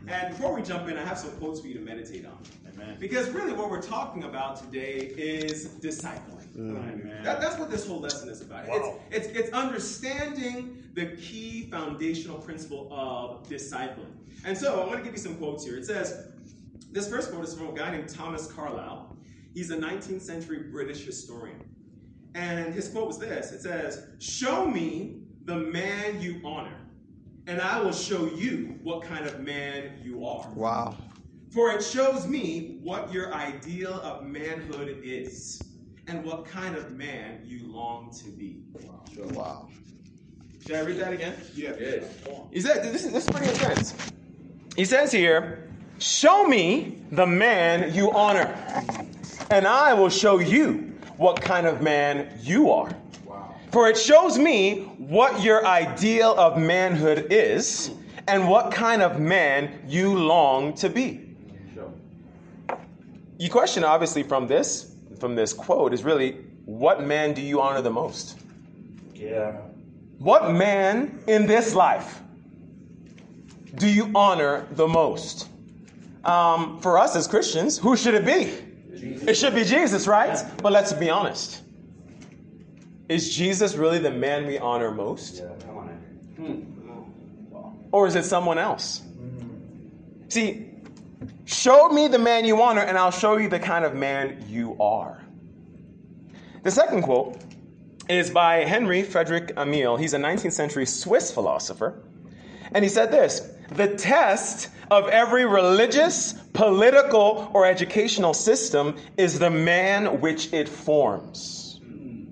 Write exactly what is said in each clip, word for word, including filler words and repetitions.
And before we jump in, I have some quotes for you to meditate on. Amen. Because really what we're talking about today is discipling. Amen. That, that's what this whole lesson is about. Wow. It's, it's, it's understanding the key foundational principle of discipling. And so I want to give you some quotes here. It says, this first quote is from a guy named Thomas Carlyle. He's a nineteenth century British historian. And his quote was this. It says, "Show me the man you honor, and I will show you what kind of man you are. Wow. For it shows me what your ideal of manhood is, and what kind of man you long to be." Wow. Wow. Should I read that again? Yeah. Yes. He said, this is, this is pretty intense. He says here, "Show me the man you honor, and I will show you what kind of man you are. Wow. For it shows me what your ideal of manhood is, and what kind of man you long to be." Sure. Your question, obviously, from this, from this quote is really, what man do you honor the most? Yeah. What man in this life do you honor the most? Um, for us as Christians, who should it be? Jesus. It should be Jesus, right? But let's be honest. Is Jesus really the man we honor most? Yeah, come on in. Or is it someone else? See, show me the man you honor, and I'll show you the kind of man you are. The second quote is by Henry Frederick Emil. He's a nineteenth century Swiss philosopher. And he said this: "The test of every religious, political, or educational system is the man which it forms."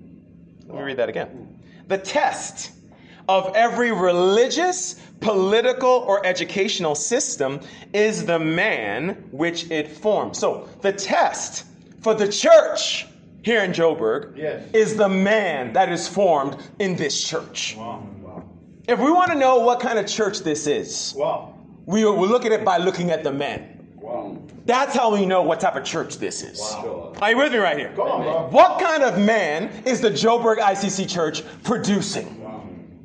Let me read that again. The test of every religious, political, or educational system is the man which it forms. So the test for the church here in Joburg Yes. is the man that is formed in this church. Wow. Wow. If we want to know what kind of church this is, Wow. we will look at it by looking at the men. Wow. That's how we know what type of church this is. Sure. Are you with me right here? Come on, bro. What kind of man is the Joburg I C C Church producing? Wow.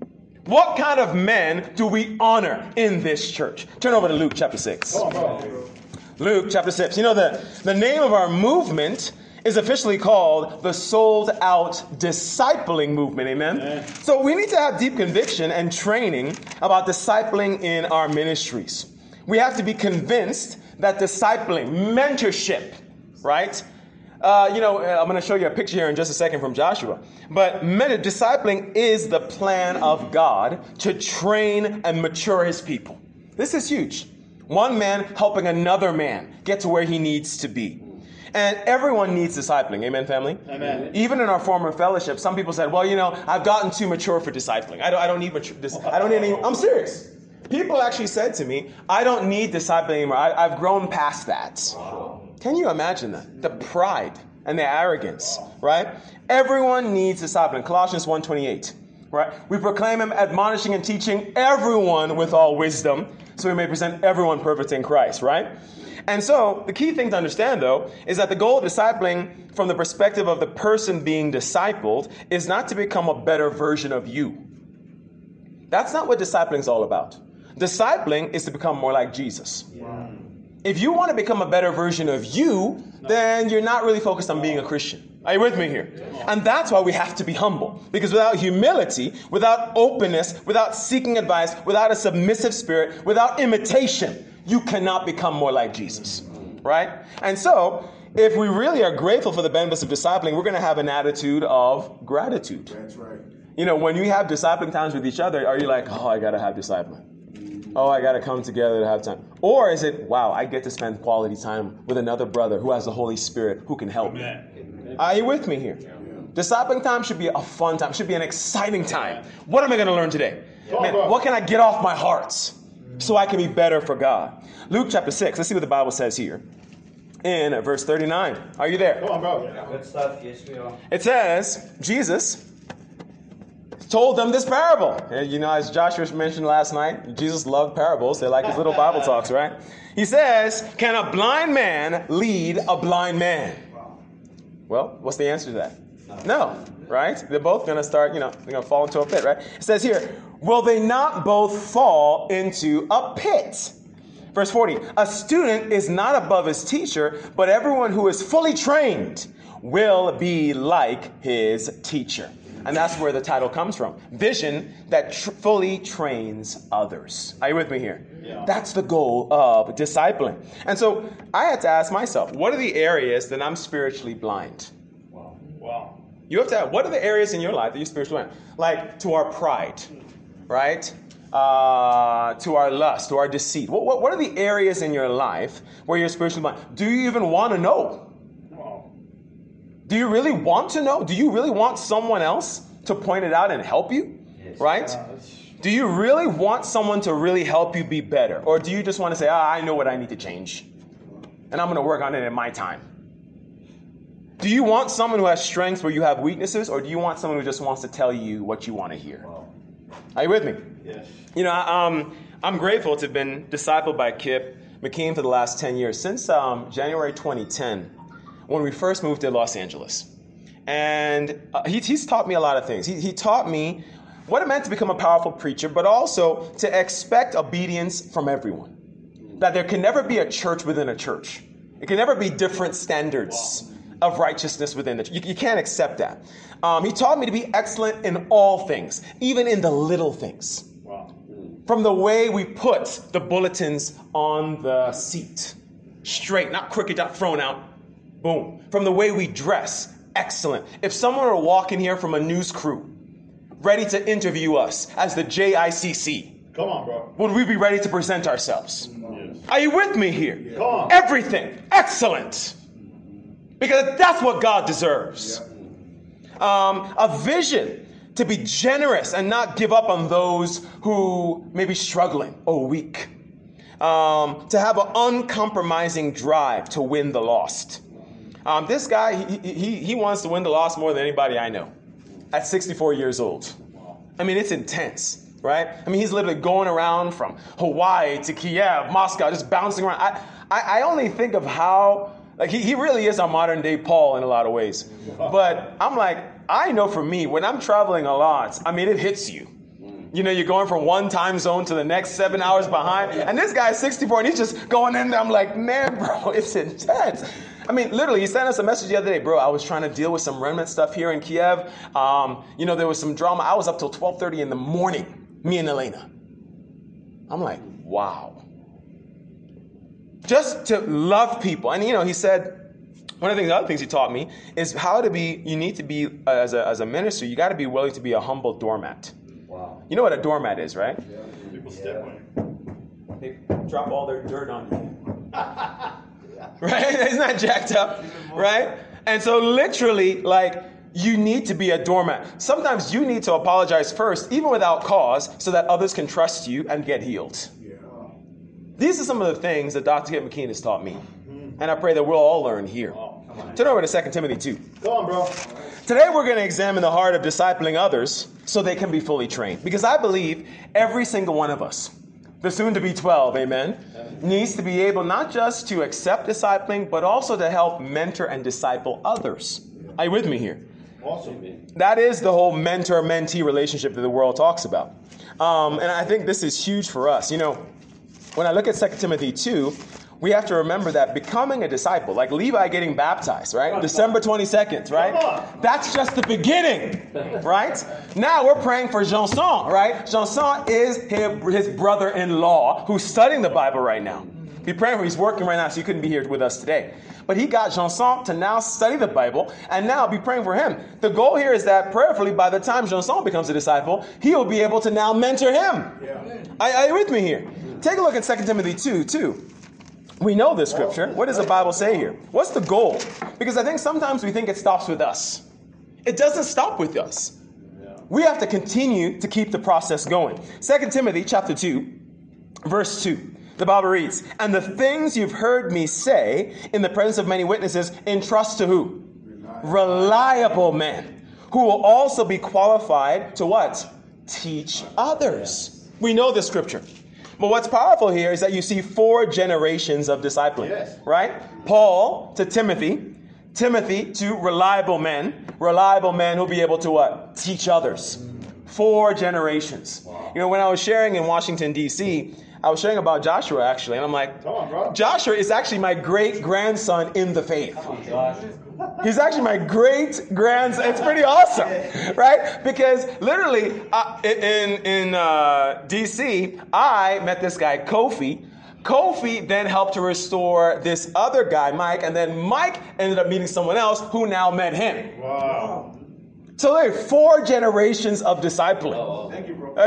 What kind of men do we honor in this church? Turn over to Luke chapter six. Come on, bro. Luke chapter six. You know, the, the name of our movement is officially called the Sold Out Discipling Movement. Amen? Amen. So we need to have deep conviction and training about discipling in our ministries. We have to be convinced that discipling, mentorship, right? Uh, you know, I'm going to show you a picture here in just a second from Joshua. But men- discipling is the plan of God to train and mature his people. This is huge. One man helping another man get to where he needs to be. And everyone needs discipling. Amen, family? Amen. Even in our former fellowship, some people said, well, you know, I've gotten too mature for discipling. I don't, I don't need mature, dis- I don't need any, I'm serious. People actually said to me, I don't need discipling anymore. I, I've grown past that. Wow. Can you imagine that? The pride and the arrogance, right? Everyone needs discipling. Colossians one twenty-eight, right? We proclaim him admonishing and teaching everyone with all wisdom, so we may present everyone perfect in Christ, right? And so the key thing to understand, though, is that the goal of discipling from the perspective of the person being discipled is not to become a better version of you. That's not what discipling is all about. Discipling is to become more like Jesus. Wow. If you want to become a better version of you, then you're not really focused on being a Christian. Are you with me here? And that's why we have to be humble. Because without humility, without openness, without seeking advice, without a submissive spirit, without imitation, you cannot become more like Jesus. Right? And so, if we really are grateful for the benefits of discipling, we're going to have an attitude of gratitude. That's right. You know, when you have discipling times with each other, are you like, oh, I got to have discipling? Oh, I got to come together to have time. Or is it, wow, I get to spend quality time with another brother who has the Holy Spirit who can help me. Amen. Are you with me here? Yeah. Discipling time should be a fun time, should be an exciting time. What am I going to learn today? Yeah. Man, what can I get off my heart so I can be better for God? Luke chapter six, let's see what the Bible says here. In verse thirty-nine. Are you there? Come on, bro. Good stuff. Yes, we are. It says, Jesus told them this parable. You know, as Joshua mentioned last night, Jesus loved parables. They're like his little Bible talks, right? He says, can a blind man lead a blind man? Well, what's the answer to that? No, right? They're both going to start, you know, they're going to fall into a pit, right? It says here, will they not both fall into a pit? Verse forty, a student is not above his teacher, but everyone who is fully trained will be like his teacher. And that's where the title comes from. Vision that tr- fully trains others. Are you with me here? Yeah. That's the goal of discipling. And so I had to ask myself, what are the areas that I'm spiritually blind? Wow. Wow. You have to ask, what are the areas in your life that you're spiritually blind? Like to our pride, right? Uh, to our lust, to our deceit. What, what, what are the areas in your life where you're spiritually blind? Do you even want to know? Wow. Do you really want to know? Do you really want someone else to point it out and help you? Yes. Right? Uh, that's- Do you really want someone to really help you be better? Or do you just want to say, ah, I know what I need to change, and I'm going to work on it in my time? Do you want someone who has strengths where you have weaknesses, or do you want someone who just wants to tell you what you want to hear? Wow. Are you with me? Yes. You know, um, I'm grateful to have been discipled by Kip McKean for the last ten years, since um, January twenty ten, when we first moved to Los Angeles. And uh, he, he's taught me a lot of things. He, he taught me what it meant to become a powerful preacher, but also to expect obedience from everyone. That there can never be a church within a church. It can never be different standards of righteousness within the church. You, you can't accept that. Um, he taught me to be excellent in all things, even in the little things. Wow. From the way we put the bulletins on the seat. Straight, not crooked, not thrown out. Boom. From the way we dress. Excellent. If someone were walking here from a news crew, ready to interview us as the J I C C, Come on, bro. would we be ready to present ourselves? Yes. Are you with me here? Come on. Everything. Excellent. Because that's what God deserves. Um, a vision to be generous and not give up on those who may be struggling or weak. Um, to have an uncompromising drive to win the lost. Um, this guy, he, he, he wants to win the lost more than anybody I know. At sixty-four years old. I mean, it's intense, right? I mean, he's literally going around from Hawaii to Kiev, Moscow, just bouncing around. I, I, I only think of how, like, he, he really is our modern day Paul in a lot of ways. But I'm like, I know for me, when I'm traveling a lot, I mean, it hits you. You know, you're going from one time zone to the next seven hours behind. And this guy's sixty-four and he's just going in there. I'm like, man, bro, it's intense. I mean, literally, he sent us a message the other day, bro. I was trying to deal with some remnant stuff here in Kiev. Um, you know, there was some drama. I was up till twelve thirty in the morning, me and Elena. I'm like, wow. Just to love people. And, you know, he said, one of the things, other things he taught me is how to be, you need to be, uh, as a, as a minister, you got to be willing to be a humble doormat. Wow. You know what a doormat is, right? People step on you. They drop all their dirt on you. Right? Isn't that jacked up? Right? And so literally, like, you need to be a doormat. Sometimes you need to apologize first, even without cause, so that others can trust you and get healed. Yeah. These are some of the things that Doctor Kip McKean has taught me. And I pray that we'll all learn here. Oh, come on. Turn over to Second Timothy two. Come on, bro. Today we're going to examine the heart of discipling others so they can be fully trained. Because I believe every single one of us, the soon-to-be twelve, amen, needs to be able not just to accept discipling, but also to help mentor and disciple others. Are you with me here? Awesome. That is the whole mentor-mentee relationship that the world talks about. Um, and I think this is huge for us. You know, when I look at Second Timothy two, we have to remember that becoming a disciple, like Levi getting baptized, right? December twenty-second, right? That's just the beginning, right? Now we're praying for Janson, right? Janson is his, his brother-in-law who's studying the Bible right now. Be praying for him. He's working right now, so he couldn't be here with us today. But he got Janson to now study the Bible, and now be praying for him. The goal here is that prayerfully, by the time Janson becomes a disciple, he'll be able to now mentor him. Yeah. Are, are you with me here? Take a look at Second Timothy two, too. We know this scripture. What does the Bible say here? What's the goal? Because I think sometimes we think it stops with us. It doesn't stop with us. We have to continue to keep the process going. Second Timothy chapter two, verse two. The Bible reads, "And the things you've heard me say in the presence of many witnesses, entrust to who? Reliable, Reliable men, who will also be qualified to what? Teach others." We know this scripture. But what's powerful here is that you see four generations of discipling, Yes. right? Paul to Timothy, Timothy to reliable men, reliable men who'll be able to what? Teach others. Four generations. Wow. You know, when I was sharing in Washington, D C, I was sharing about Joshua actually, and I'm like, Come on, bro. Joshua is actually my great grandson in the faith. Come on, Josh. He's actually my great grandson. It's pretty awesome, right? Because literally uh, in in uh, D C, I met this guy Kofi. Kofi then helped to restore this other guy, Mike, and then Mike ended up meeting someone else who now met him. Wow. So there are four generations of discipling. Thank you, bro.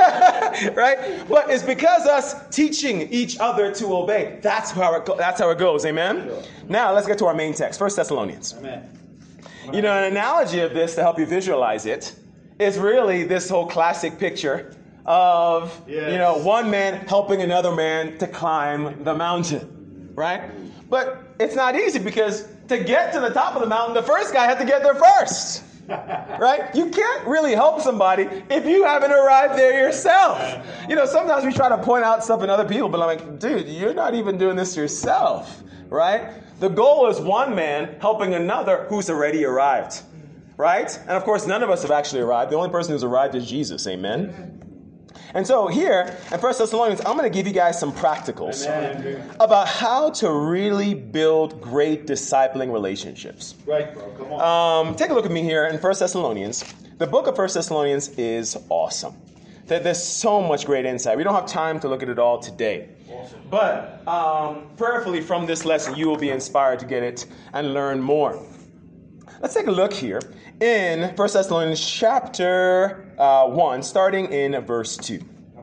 Right? But it's because us teaching each other to obey. That's how it, go- that's how it goes. Amen? Sure. Now, let's get to our main text. First Thessalonians. Amen. You know, an analogy of this to help you visualize it is really this whole classic picture of, Yes. you know, one man helping another man to climb the mountain, right? But it's not easy because to get to the top of the mountain, the first guy had to get there first, right? You can't really help somebody if you haven't arrived there yourself. You know, sometimes we try to point out stuff in other people, but I'm like, dude, you're not even doing this yourself, right? The goal is one man helping another who's already arrived, right? And of course, none of us have actually arrived. The only person who's arrived is Jesus, amen? And so here in First Thessalonians, I'm going to give you guys some practicals Amen. about how to really build great discipling relationships. Right, bro. Come on. Um, take a look at me here in First Thessalonians. The book of First Thessalonians is awesome. There- There's so much great insight. We don't have time to look at it all today. Awesome. But um, prayerfully from this lesson, you will be inspired to get it and learn more. Let's take a look here in First Thessalonians chapter uh, one, starting in verse two.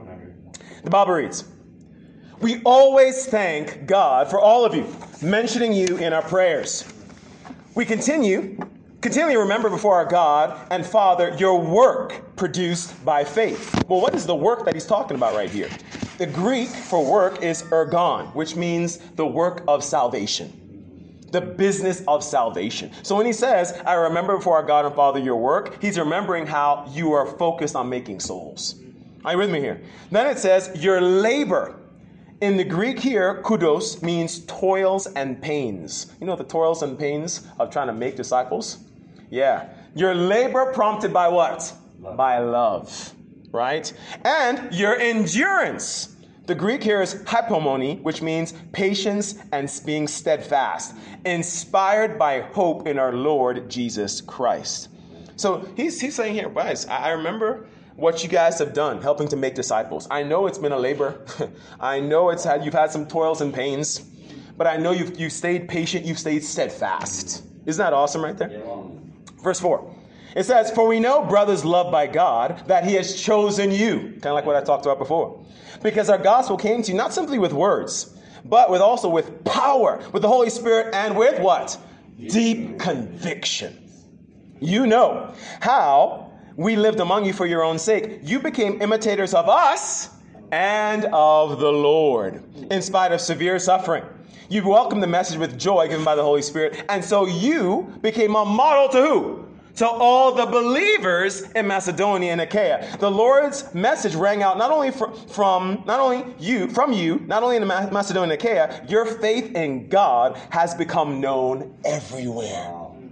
The Bible reads, "We always thank God for all of you, mentioning you in our prayers. We continue, continually remember before our God and Father your work produced by faith." Well, what is the work that he's talking about right here? The Greek for work is ergon, which means the work of salvation. The business of salvation. So when he says, "I remember before our God and Father your work," he's remembering how you are focused on making souls. Are you with me here? Then it says, "Your labor." In the Greek here, kudos means toils and pains. You know the toils and pains of trying to make disciples? Yeah. Your labor prompted by what? Love. By love. Right? And your endurance. The Greek here is hypomone, which means patience and being steadfast, inspired by hope in our Lord Jesus Christ. So he's, he's saying here, guys, I I remember what you guys have done, helping to make disciples. I know it's been a labor. I know it's had you've had some toils and pains, but I know you've you've stayed patient, you've stayed steadfast. Isn't that awesome right there? Verse four. It says, "For we know, brothers loved by God, that he has chosen you." Kind of like what I talked about before. "Because our gospel came to you not simply with words, but with also with power, with the Holy Spirit, and with what? Deep conviction. You know how we lived among you for your own sake. You became imitators of us and of the Lord, in spite of severe suffering. You welcomed the message with joy given by the Holy Spirit, and so you became a model to who? To all the believers in Macedonia and Achaia. The Lord's message rang out not only from, from not only you, from you, not only in Macedonia and Achaia, your faith in God has become known everywhere."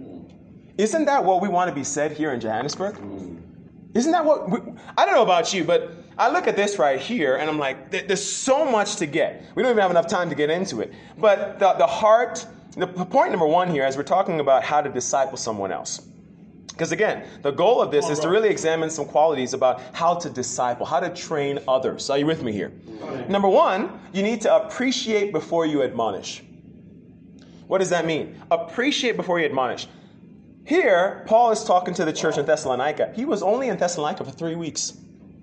Isn't that what we want to be said here in Johannesburg? Isn't that what we, I don't know about you, but I look at this right here and I'm like, there- there's so much to get. We don't even have enough time to get into it. But the, the heart, the point number one here, as we're talking about how to disciple someone else. Because again, the goal of this is to really examine some qualities about how to disciple, how to train others. Are you with me here? Number one, you need to appreciate before you admonish. What does that mean? Appreciate before you admonish. Here, Paul is talking to the church in Thessalonica. He was only in Thessalonica for three weeks.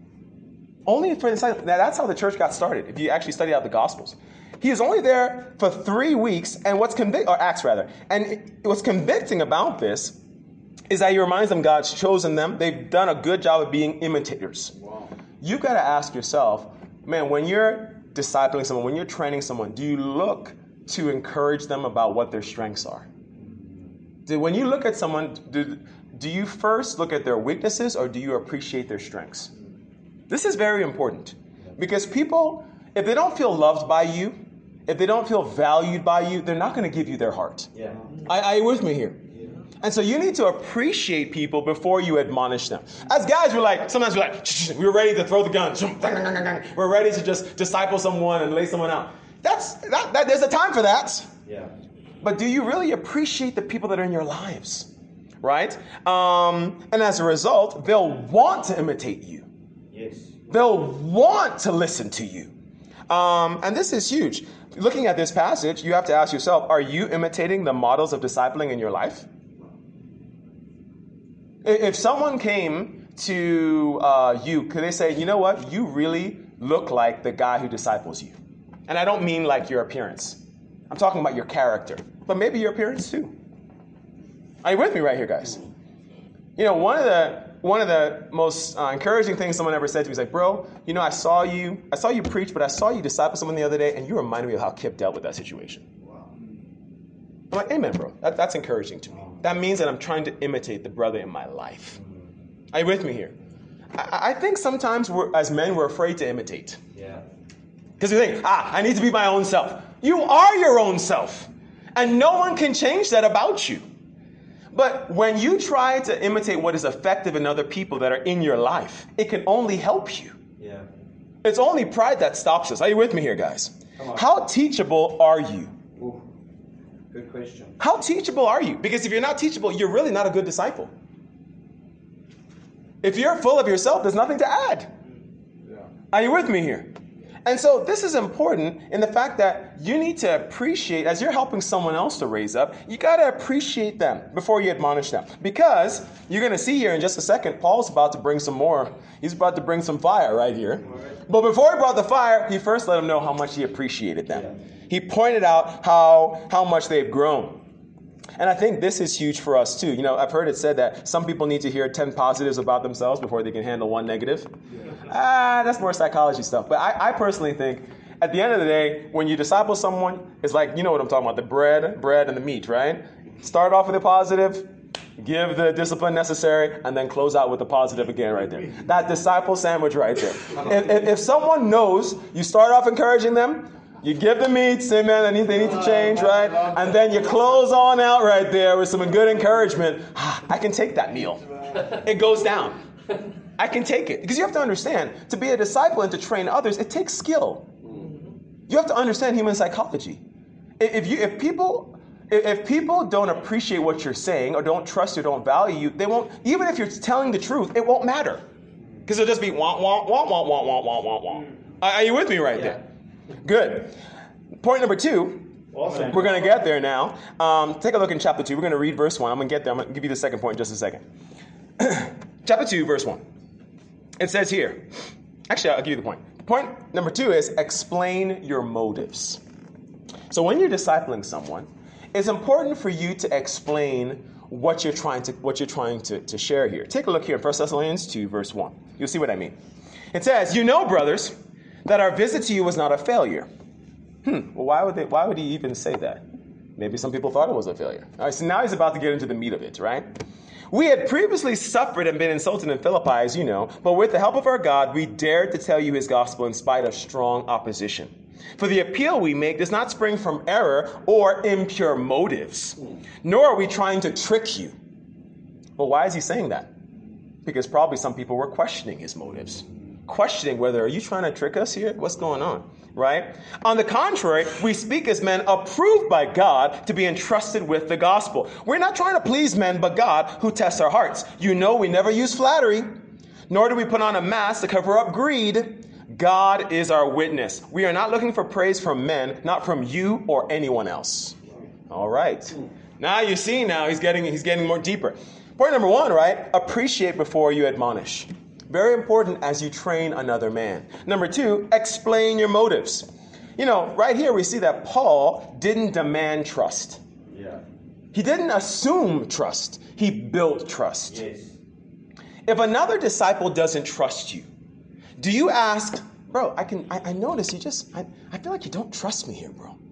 Only for Thessalonica. Now, that's how the church got started, if you actually study out the Gospels. He was only there for three weeks, and what's convict, or Acts rather, and it, what's convicting about this is that he reminds them God's chosen them. They've done a good job of being imitators. Wow. You've got to ask yourself, man, when you're discipling someone, when you're training someone, do you look to encourage them about what their strengths are? Do, when you look at someone, do, do you first look at their weaknesses or do you appreciate their strengths? This is very important because people, if they don't feel loved by you, if they don't feel valued by you, they're not going to give you their heart. Yeah. Are, are you with me here? And so you need to appreciate people before you admonish them. As guys, we're like, sometimes we're like, shh, shh, we're ready to throw the gun. We're ready to just disciple someone and lay someone out. That's that, that there's a time for that. Yeah. But do you really appreciate the people that are in your lives? Right? Um, and as a result, they'll want to imitate you. Yes. They'll want to listen to you. Um, and this is huge. Looking at this passage, you have to ask yourself, are you imitating the models of discipling in your life? If someone came to uh, you, could they say, you know what? You really look like the guy who disciples you. And I don't mean like your appearance. I'm talking about your character. But maybe your appearance too. Are you with me right here, guys? You know, one of the one of the most uh, encouraging things someone ever said to me is like, bro, you know, I saw you, I saw you preach, but I saw you disciple someone the other day, and you reminded me of how Kip dealt with that situation. Wow. I'm like, amen, bro. That, that's encouraging to me. That means that I'm trying to imitate the brother in my life. Are you with me here? I, I think sometimes we're, as men, we're afraid to imitate. Yeah. Because we think, ah, I need to be my own self. You are your own self. And no one can change that about you. But when you try to imitate what is effective in other people that are in your life, it can only help you. Yeah. It's only pride that stops us. Are you with me here, guys? How teachable are you? Ooh, good question. How teachable are you? Because if you're not teachable, you're really not a good disciple. If you're full of yourself, there's nothing to add. Yeah. Are you with me here? And so this is important in the fact that you need to appreciate, as you're helping someone else to raise up, you got to appreciate them before you admonish them. Because you're going to see here in just a second, Paul's about to bring some more. He's about to bring some fire right here. But before he brought the fire, he first let them know how much he appreciated them. He pointed out how, how much they've grown. And I think this is huge for us too. You know, I've heard it said that some people need to hear ten positives about themselves before they can handle one negative. Ah, that's more psychology stuff. But I, I personally think at the end of the day, when you disciple someone, it's like, you know what I'm talking about, the bread, bread and the meat, right? Start off with a positive, give the discipline necessary, and then close out with the positive again right there. That disciple sandwich right there. If, if, if someone knows, you start off encouraging them, you give the meat, say, man, they need, they need to change, right? And then you close on out right there with some good encouragement. Ah, I can take that meal. It goes down. I can take it. Because you have to understand, to be a disciple and to train others, it takes skill. You have to understand human psychology. If you, if people, if people don't appreciate what you're saying or don't trust you, don't value you, they won't, even if you're telling the truth, it won't matter. Because it'll just be wah, wah, wah, wah, wah, wah, wah, wah, wah. Are you with me right there? Good. Point number two, awesome. We're going to get there now. Um, take a look in chapter two. We're going to read verse one. I'm going to get there. I'm going to give you the second point in just a second. Chapter two, verse one. It says here, actually, I'll give you the point. Point number two is explain your motives. So when you're discipling someone, it's important for you to explain what you're trying to what you're trying to, to share here. Take a look here in First Thessalonians two, verse one. You'll see what I mean. It says, you know, brothers, that our visit to you was not a failure. Hmm, well, why would they, why would he even say that? Maybe some people thought it was a failure. All right, so now he's about to get into the meat of it, right? We had previously suffered and been insulted in Philippi, as you know, but with the help of our God, we dared to tell you his gospel in spite of strong opposition. For the appeal we make does not spring from error or impure motives, nor are we trying to trick you. Well, why is he saying that? Because probably some people were questioning his motives. Questioning whether, are you trying to trick us here? What's going on, right? On the contrary, we speak as men approved by God to be entrusted with the gospel. We're not trying to please men, but God who tests our hearts. You know we never use flattery, nor do we put on a mask to cover up greed. God is our witness. We are not looking for praise from men, not from you or anyone else. All right. Now you see now he's getting he's getting more deeper. Point number one, right? Appreciate before you admonish. Very important as you train another man. Number two, explain your motives. You know, right here we see that Paul didn't demand trust. Yeah. He didn't assume trust. He built trust. Yes. If another disciple doesn't trust you, do you ask, bro, I can I, I notice you just, I, I feel like you don't trust me here, bro.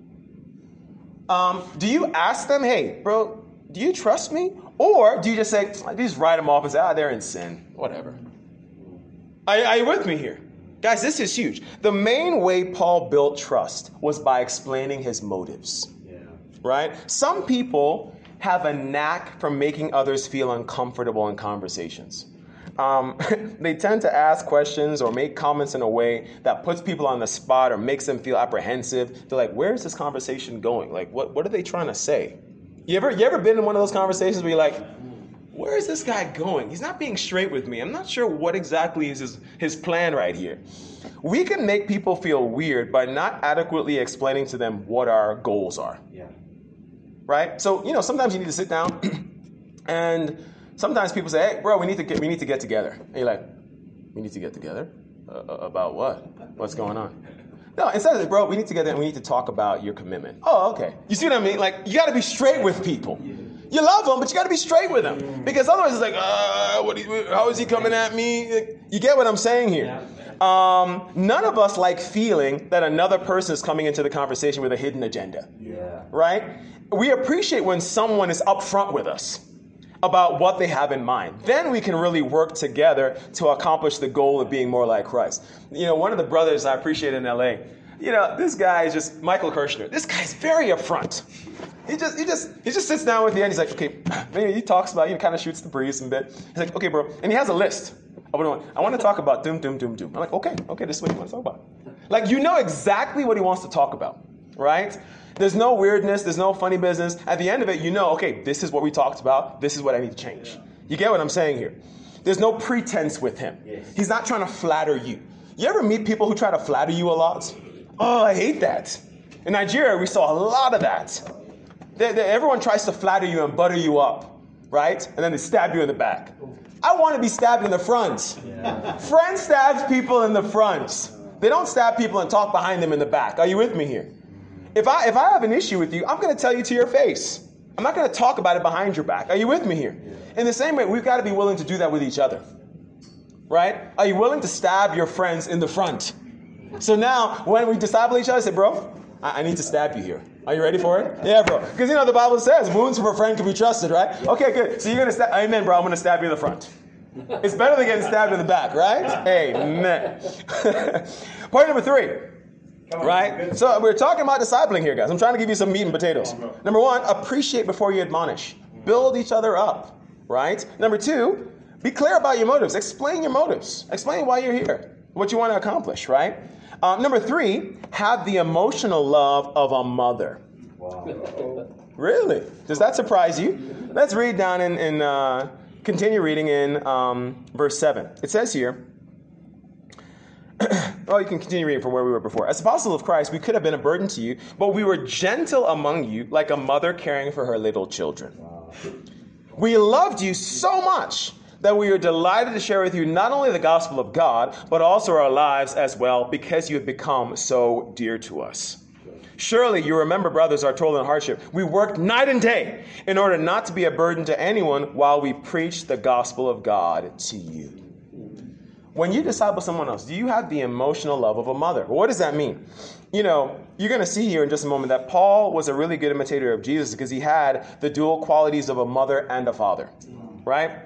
Um, do you ask them, hey, bro, do you trust me? Or do you just say, you just write them off and say, ah, they're in sin, whatever. Are, are you with me here? Guys, this is huge. The main way Paul built trust was by explaining his motives. Yeah. Right? Some people have a knack for making others feel uncomfortable in conversations. Um, they tend to ask questions or make comments in a way that puts people on the spot or makes them feel apprehensive. They're like, where is this conversation going? Like, what, what are they trying to say? You ever, you ever been in one of those conversations where you're like, where is this guy going? He's not being straight with me. I'm not sure what exactly is his, his plan right here. We can make people feel weird by not adequately explaining to them what our goals are. Yeah. Right? So, you know, sometimes you need to sit down and sometimes people say, hey, bro, we need to get, we need to get together. And you're like, we need to get together? Uh, about what? What's going on? No, instead of, bro, we need to get together and we need to talk about your commitment. Oh, okay. You see what I mean? Like, you got to be straight with people. You love them, but you got to be straight with them. Because otherwise it's like, uh, what? How is he coming at me? You get what I'm saying here? Um, none of us like feeling that another person is coming into the conversation with a hidden agenda. Yeah. Right? We appreciate when someone is upfront with us about what they have in mind. Then we can really work together to accomplish the goal of being more like Christ. You know, one of the brothers I appreciate in L A, you know, this guy is just, Michael Kirshner, this guy's very upfront. He just, he just, he just sits down with you and he's like, okay, he talks about, you know, kind of shoots the breeze a bit. He's like, okay, bro. And he has a list. I want, I want to talk about doom, doom, doom, doom. I'm like, okay, okay, this is what you want to talk about. Like, you know exactly what he wants to talk about, right? There's no weirdness. There's no funny business. At the end of it, you know, okay, this is what we talked about. This is what I need to change. You get what I'm saying here? There's no pretense with him. Yes. He's not trying to flatter you. You ever meet people who try to flatter you a lot? Oh, I hate that. In Nigeria, we saw a lot of that. They, they, everyone tries to flatter you and butter you up, right? And then they stab you in the back. I want to be stabbed in the front. Yeah. Friend stabs people in the front. They don't stab people and talk behind them in the back. Are you with me here? If I if I have an issue with you, I'm going to tell you to your face. I'm not going to talk about it behind your back. Are you with me here? In the same way, we've got to be willing to do that with each other. Right? Are you willing to stab your friends in the front? So now, when we disciple each other, I say, bro, I, I need to stab you here. Are you ready for it? Yeah, bro. Because, you know, the Bible says wounds from a friend can be trusted, right? Okay, good. So you're going to stab. Amen, bro. I'm going to stab you in the front. It's better than getting stabbed in the back, right? Amen. Point number three. Right? So we're talking about discipling here, guys. I'm trying to give you some meat and potatoes. Number one, appreciate before you admonish. Build each other up. Right? Number two, be clear about your motives. Explain your motives. Explain why you're here. What you want to accomplish, right? Um, number three, have the emotional love of a mother. Wow. Really? Does that surprise you? Let's read down in, in uh, continue reading in um, verse seven. It says here, well, you can continue reading from where we were before. As apostles of Christ, we could have been a burden to you, but we were gentle among you like a mother caring for her little children. Wow. We loved you so much that we are delighted to share with you not only the gospel of God, but also our lives as well, because you have become so dear to us. Surely you remember, brothers, our toil and hardship. We worked night and day in order not to be a burden to anyone while we preach the gospel of God to you. When you disciple someone else, do you have the emotional love of a mother? Well, what does that mean? You know, you're going to see here in just a moment that Paul was a really good imitator of Jesus because he had the dual qualities of a mother and a father, right?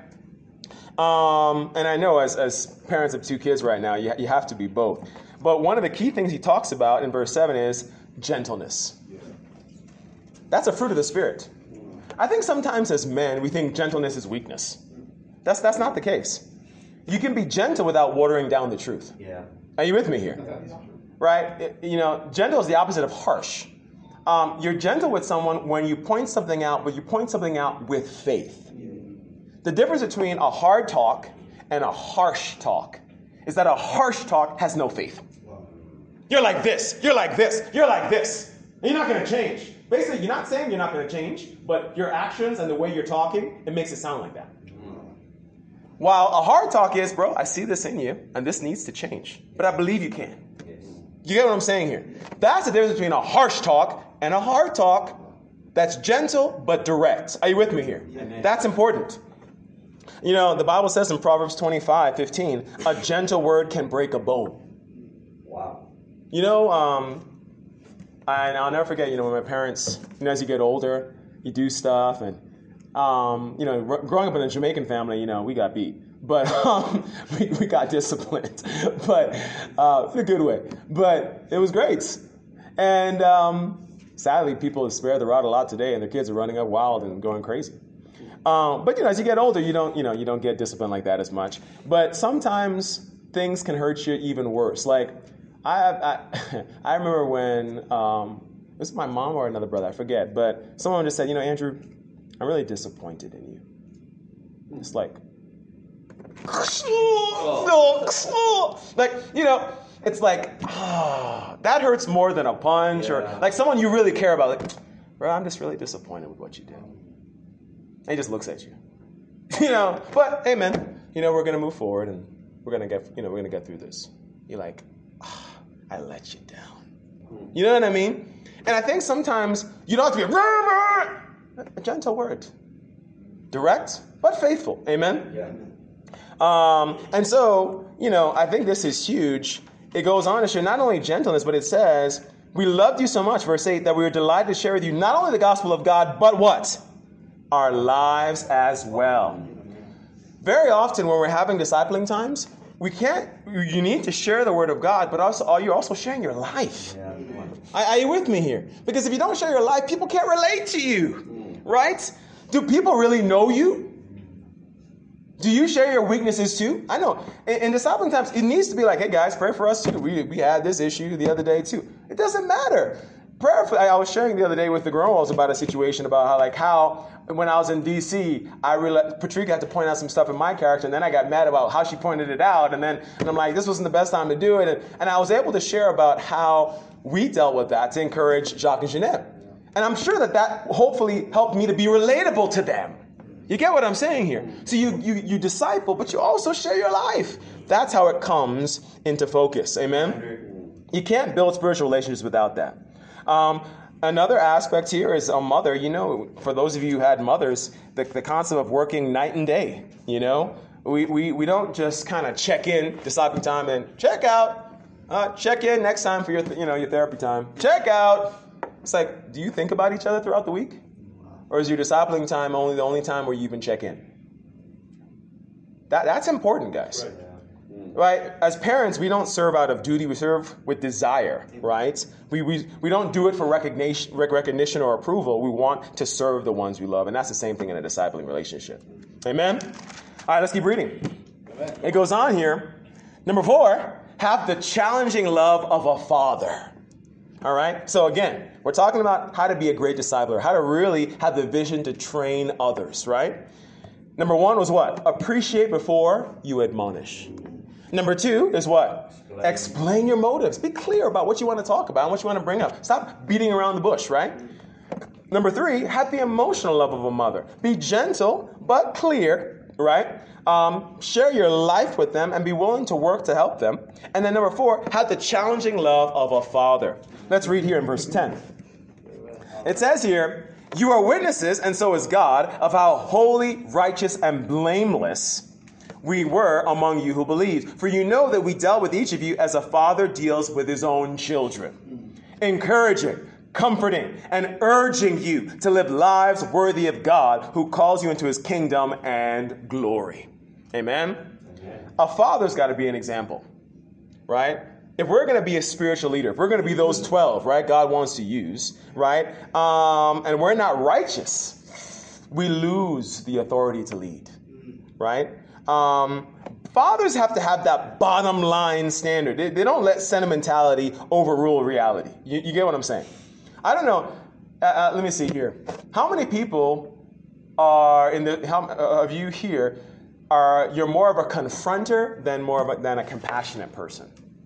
Um, and I know as, as parents of two kids right now, you, you have to be both. But one of the key things he talks about in verse seven is gentleness. That's a fruit of the Spirit. I think sometimes as men, we think gentleness is weakness. That's, that's not the case. You can be gentle without watering down the truth. Yeah. Are you with me here? Right? It, you know, gentle is the opposite of harsh. Um, you're gentle with someone when you point something out, but you point something out with faith. The difference between a hard talk and a harsh talk is that a harsh talk has no faith. You're like this, you're like this, you're like this. You're not going to change. Basically, you're not saying you're not going to change, but your actions and the way you're talking, it makes it sound like that. While a hard talk is, bro, I see this in you, and this needs to change. But I believe you can. You get what I'm saying here? That's the difference between a harsh talk and a hard talk that's gentle but direct. Are you with me here? That's important. You know, the Bible says in Proverbs twenty-five fifteen, a gentle word can break a bone. Wow. You know, um, I, I'll never forget, you know, when my parents, you know, as you get older, you do stuff. And, um, you know, r- growing up in a Jamaican family, you know, we got beat. But um, we, we got disciplined. But uh, in a good way. But it was great. And um, Sadly, people spare the rod a lot today, and their kids are running up wild and going crazy. Um, but you know, as you get older, you don't, you know, you don't get discipline like that as much. But sometimes things can hurt you even worse. Like I, I, I remember when um, this is my mom or another brother, I forget. But someone just said, you know, Andrew, I'm really disappointed in you. It's like, like you know, it's like oh, that hurts more than a punch, yeah. Or like someone you really care about. Like, bro, I'm just really disappointed with what you did. And he just looks at you, you know. But hey, man, you know we're gonna move forward and we're gonna get, you know, we're gonna get through this. You're like, oh, I let you down. You know what I mean? And I think sometimes you don't have to be a, a gentle word, direct but faithful. Amen. Yeah. Um, and so, you know, I think this is huge. It goes on to show not only gentleness, but it says, we loved you so much, verse eight, that we were delighted to share with you not only the gospel of God, but what? Our lives as well. Very often when we're having discipling times, we can't, you need to share the word of God, but also are you also sharing your life? Yeah. Are, are you with me here? Because if you don't share your life, people can't relate to you, right? Do people really know you? Do you share your weaknesses too? I know. In, in discipling times, it needs to be like, hey guys, pray for us too. We we had this issue the other day too. It doesn't matter. Prayer for, I was sharing the other day with the girls about a situation about how like how when I was in D C, I realized Patricia had to point out some stuff in my character, and then I got mad about how she pointed it out, and then and I'm like, this wasn't the best time to do it, and, and I was able to share about how we dealt with that to encourage Jacques and Jeanette. And I'm sure that that hopefully helped me to be relatable to them. You get what I'm saying here? So you, you you disciple, but you also share your life. That's how it comes into focus. Amen? You can't build spiritual relationships without that. Um, another aspect here is a mother. You know, for those of you who had mothers, the, the concept of working night and day. You know, we, we, we don't just kind of check in, discipling time, and check out. Uh, check in next time for your th- you know your therapy time. Check out. It's like, do you think about each other throughout the week? Or is your discipling time only the only time where you even check in? That, that's important, guys. Right. right? As parents, we don't serve out of duty. We serve with desire, right? We we, we don't do it for recognition, recognition or approval. We want to serve the ones we love. And that's the same thing in a discipling relationship. Amen? All right, let's keep reading. Amen. It goes on here. Number four, have the challenging love of a father. All right? So again, we're talking about how to be a great discipler, how to really have the vision to train others, right? Number one was what? Appreciate before you admonish. Number two is what? Explain. Explain your motives. Be clear about what you want to talk about and what you want to bring up. Stop beating around the bush, right? Number three, have the emotional love of a mother. Be gentle but clear, right? Um, share your life with them and be willing to work to help them. And then number four, have the challenging love of a father. Let's read here in verse ten. It says here, you are witnesses, and so is God, of how holy, righteous, and blameless we were among you who believed. For you know that we dealt with each of you as a father deals with his own children, encouraging, comforting, and urging you to live lives worthy of God who calls you into his kingdom and glory. Amen? Amen. A father's got to be an example, right? If we're going to be a spiritual leader, if we're going to be those twelve, right, God wants to use, right, um, and we're not righteous, we lose the authority to lead, right? Um, fathers have to have that bottom line standard. They, they don't let sentimentality overrule reality. You, you get what I'm saying? I don't know. Uh, uh, let me see here. How many people are in the how uh, of you here are you're more of a confronter than more of a, than a compassionate person?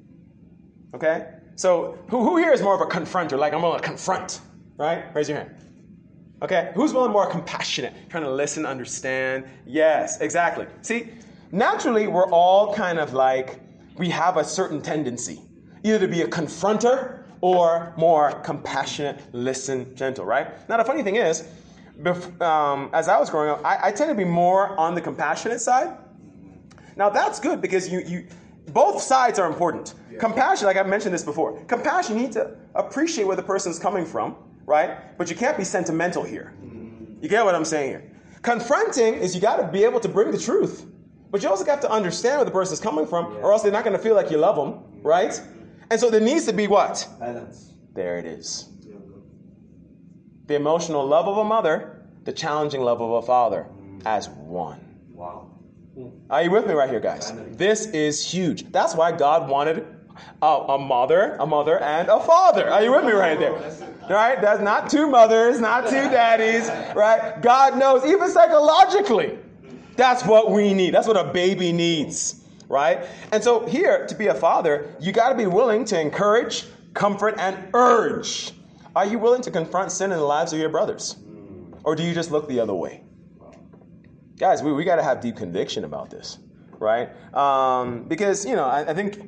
Okay? So who, who here is more of a confronter? Like, I'm going to confront, right? Raise your hand. Okay? Who's one more compassionate? Trying to listen, understand? Yes, exactly. See, naturally, we're all kind of like, we have a certain tendency, either to be a confronter or more compassionate, listen, gentle, right? Now, the funny thing is, bef- um, as I was growing up, I, I tend to be more on the compassionate side. Now, that's good because you... you both sides are important. Yeah. Compassion, like I mentioned this before, compassion, you need to appreciate where the person's coming from, right? But you can't be sentimental here. Mm-hmm. You get what I'm saying here? Confronting is you got to be able to bring the truth, but you also got to understand where the person's coming from, yeah. or else they're not going to feel like you love them, right? And so there needs to be what? Balance. There it is. the emotional love of a mother, the challenging love of a father as one. Wow. Are you with me right here, guys? This is huge. That's why God wanted a, a mother, a mother, and a father. Are you with me right there? Right? That's not two mothers, not two daddies, right? God knows, even psychologically, that's what we need. That's what a baby needs, right? And so here, to be a father, you got to be willing to encourage, comfort, and urge. Are you willing to confront sin in the lives of your brothers? Or do you just look the other way? Guys, we, we got to have deep conviction about this, right? Um, because, you know, I, I think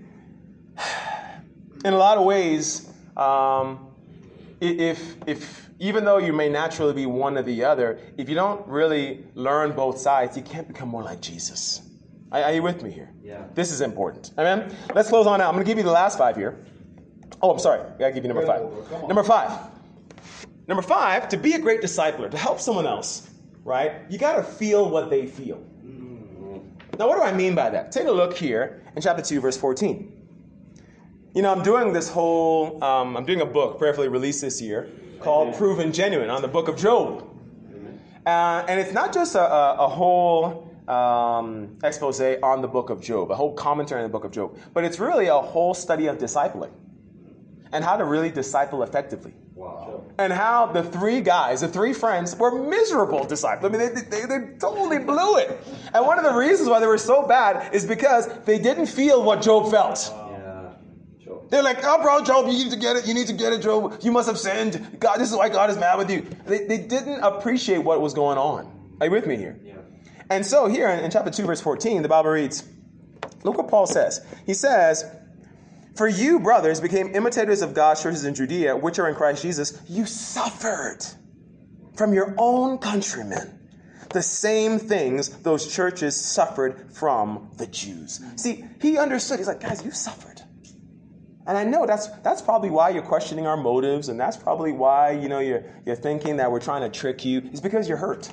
in a lot of ways, um, if, if even though you may naturally be one or the other, if you don't really learn both sides, you can't become more like Jesus. Are, are you with me here? Yeah. This is important. Amen? Let's close on out. I'm going to give you the last five here. Oh, I'm sorry. I got to give you number five. Number five. Number five, to be a great discipler, to help someone else, right? You got to feel what they feel. Now, what do I mean by that? Take a look here in chapter two, verse fourteen. You know, I'm doing this whole, um, I'm doing a book, prayerfully released this year, called Proven Genuine, on the book of Job. Uh, and it's not just a, a, a whole um, expose on the book of Job, a whole commentary on the book of Job, but it's really a whole study of discipling and how to really disciple effectively. Wow. And how the three guys, the three friends, were miserable disciples. I mean, they, they, they totally blew it. And one of the reasons why they were so bad is because they didn't feel what Job felt. Yeah. Sure. They're like, oh, bro, Job, you need to get it. You need to get it, Job. You must have sinned. God, this is why God is mad with you. They, they didn't appreciate what was going on. Are you with me here? Yeah. And so here in, in chapter two, verse fourteen, the Bible reads, look what Paul says. He says, for you, brothers, became imitators of God's churches in Judea, which are in Christ Jesus. You suffered from your own countrymen the same things those churches suffered from the Jews. See, he understood. He's like, guys, you suffered. And I know that's that's probably why you're questioning our motives, and that's probably why, you know, you're you're thinking that we're trying to trick you. It's because you're hurt.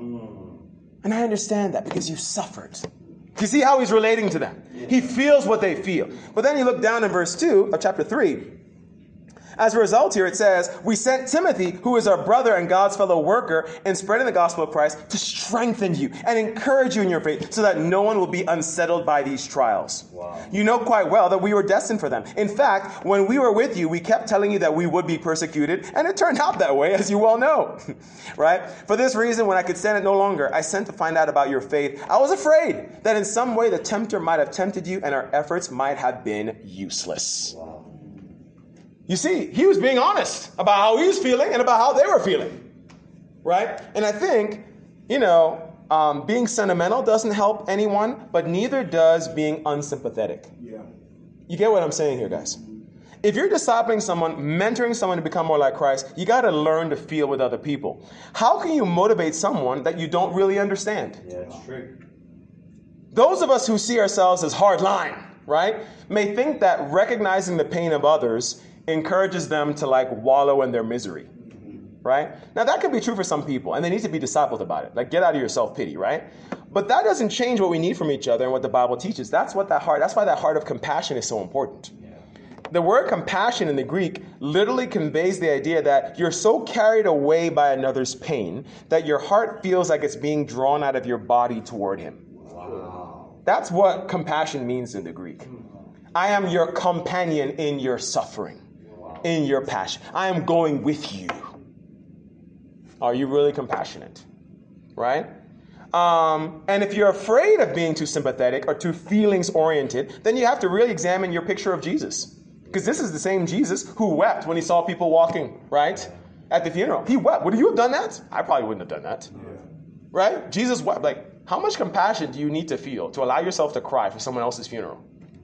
And I understand that because you suffered. You see how he's relating to them? He feels what they feel. But then you look down in verse two of chapter three. As a result here, it says, we sent Timothy, who is our brother and God's fellow worker, in spreading the gospel of Christ to strengthen you and encourage you in your faith so that no one will be unsettled by these trials. Wow. You know quite well that we were destined for them. In fact, when we were with you, we kept telling you that we would be persecuted, and it turned out that way, as you well know. Right? For this reason, when I could stand it no longer, I sent to find out about your faith. I was afraid that in some way the tempter might have tempted you and our efforts might have been useless. Wow. You see, he was being honest about how he was feeling and about how they were feeling, right? And I think, you know, um, being sentimental doesn't help anyone, but neither does being unsympathetic. Yeah. You get what I'm saying here, guys? If you're discipling someone, mentoring someone to become more like Christ, you got to learn to feel with other people. How can you motivate someone that you don't really understand? Yeah, it's true. Those of us who see ourselves as hard line, right, may think that recognizing the pain of others encourages them to like wallow in their misery, right? Now that could be true for some people, and they need to be discipled about it. Like, get out of your self-pity, right? But that doesn't change what we need from each other and what the Bible teaches. That's what that heart, that's why that heart of compassion is so important. Yeah. The word compassion in the Greek literally conveys the idea that you're so carried away by another's pain that your heart feels like it's being drawn out of your body toward him. Wow. That's what compassion means in the Greek. I am your companion in your suffering. In your passion. I am going with you. Are you really compassionate? Right? Um, and if you're afraid of being too sympathetic or too feelings oriented, then you have to really examine your picture of Jesus. Because this is the same Jesus who wept when he saw people walking, right? At the funeral. He wept. Would you have done that? I probably wouldn't have done that. Yeah. Right? Jesus wept. Like, how much compassion do you need to feel to allow yourself to cry for someone else's funeral?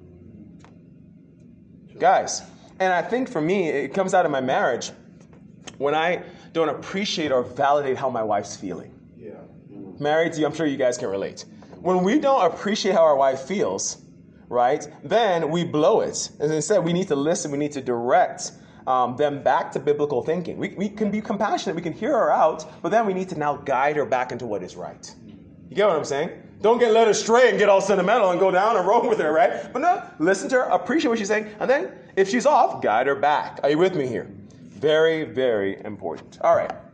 Guys, and I think for me, it comes out of my marriage when I don't appreciate or validate how my wife's feeling. Yeah. Married to you, I'm sure you guys can relate. When we don't appreciate how our wife feels, right, then we blow it. And instead, we need to listen, we need to direct um, them back to biblical thinking. We, we can be compassionate, we can hear her out, but then we need to now guide her back into what is right. You get what I'm saying? Don't get led astray and get all sentimental and go down and roll with her, right? But no, listen to her, appreciate what she's saying, and then if she's off, guide her back. Are you with me here? Very, very important. All right.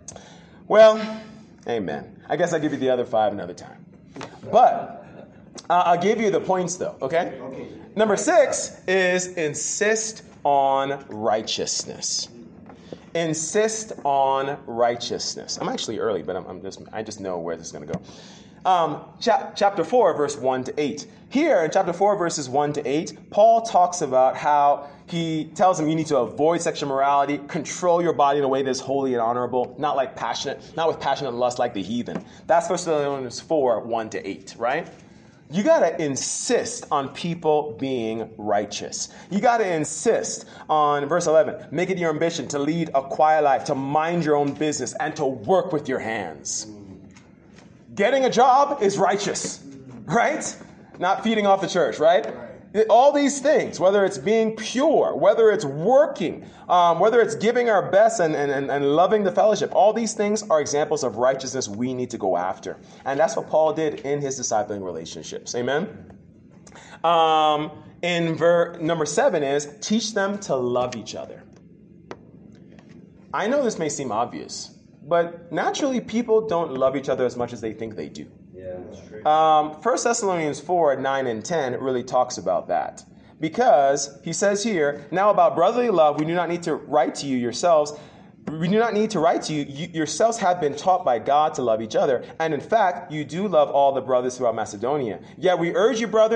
Well, amen. I guess I'll give you the other five another time. But uh, I'll give you the points though, okay? Okay. Number six is insist on righteousness. Insist on righteousness. I'm actually early, but I'm, I'm just I just know where this is going to go. Um, chap- chapter four, verse one to eight. Here in chapter four, verses one to eight, Paul talks about how he tells them you need to avoid sexual morality, control your body in a way that is holy and honorable, not like passionate, not with passionate lust like the heathen. That's First Thessalonians four, one to eight, right? You got to insist on people being righteous. You got to insist on, verse eleven, make it your ambition to lead a quiet life, to mind your own business, and to work with your hands. Getting a job is righteous, right? Not feeding off the church, right? Right. All these things, whether it's being pure, whether it's working, um, whether it's giving our best and, and, and loving the fellowship, all these things are examples of righteousness we need to go after. And that's what Paul did in his discipling relationships. Amen? Um, in ver- number seven is teach them to love each other. I know this may seem obvious, but naturally people don't love each other as much as they think they do. Yeah, that's true. Um, First Thessalonians four, nine and ten really talks about that. Because he says here, now about brotherly love, we do not need to write to you yourselves. We do not need to write to you. You yourselves have been taught by God to love each other. And in fact, you do love all the brothers throughout Macedonia. Yet we urge you, brothers,